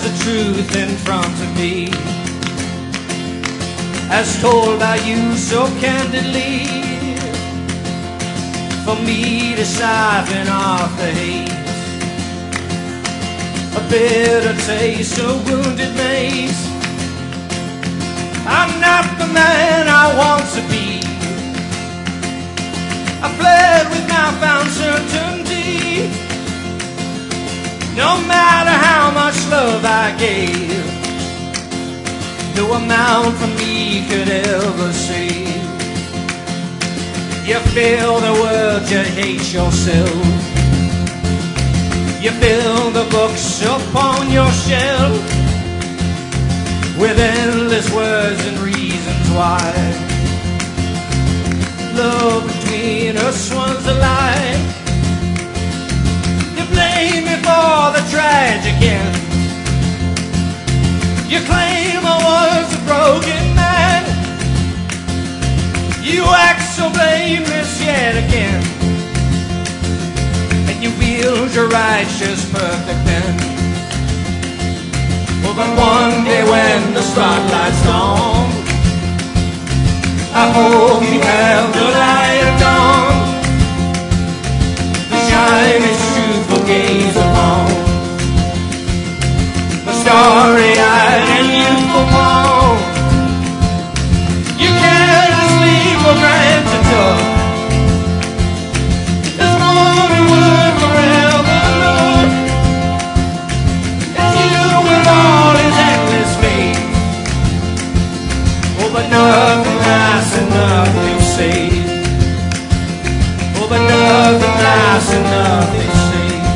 the truth in front of me, as told by you so candidly, for me to siphon off the hate, a bitter taste of wounded maze. I'm not the man I want to be. I fled with newfound certainty. No matter how much love I gave, no amount from me could ever save. You fill the world, you hate yourself. You fill the books upon your shelf with endless words and reasons why love between us was a lie. You blame me for the tragic end. You claim I was a broken man. You act so blameless yet again, and you wield your righteous perfect end. Well, but one day when the spotlight's gone, I hope you have the light of dawn, the shining truthful gaze upon the starry-eyed and youthful fawn. You carelessly for granted took this morning would forever look at you with all his endless faith. Oh, but nothing lasts and nothing safe. Oh, but nothing lasts and nothing safe.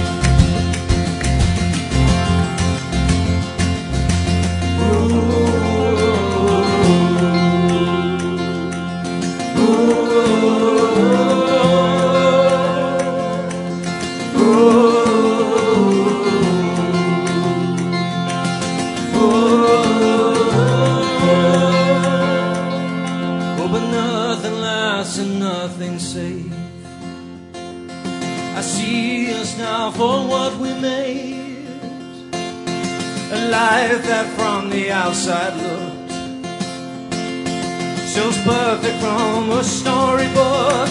And nothing safe. I see us now for what we made, a life that from the outside looked so perfect from a storybook.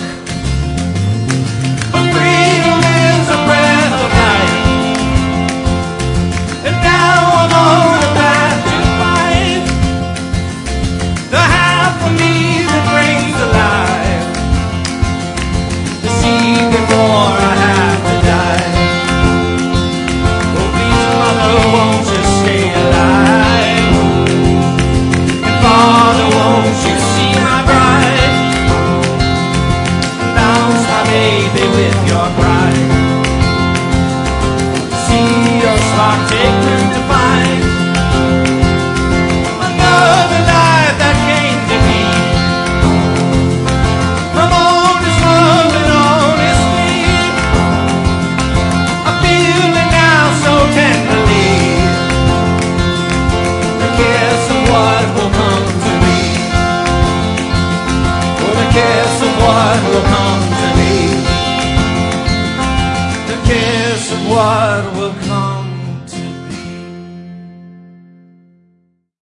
But freedom is a breath of life, and now I'm on a path to find the half of me that brings alive before I have to die. Oh, please, Mother, won't you stay alive? And Father, won't you see my bride? Bounce my baby with your pride. See your spark take root to find another life that came to me from honest love and honest need. I feel it now so tenderly, the kiss of what will come to me. Oh, the kiss of what will come to me. The kiss of what will come.